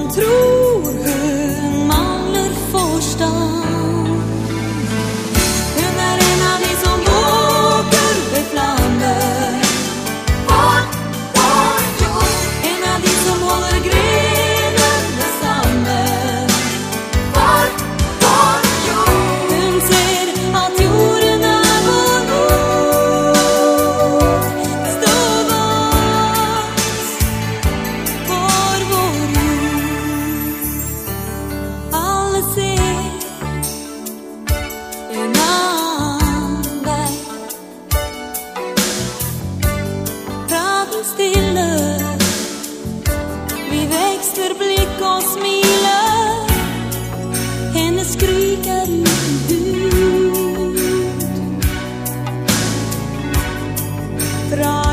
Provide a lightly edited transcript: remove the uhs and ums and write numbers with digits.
tror hur maler forstan. Hon är en av de som åker vid Flander. En av de som håller grenen med sanden. Hon ser att jorden är vår mor. Ståvans var vår jord. Alla ser en annan. Praten stille. Vi växer blick och smiler. Hennes skrik är ut.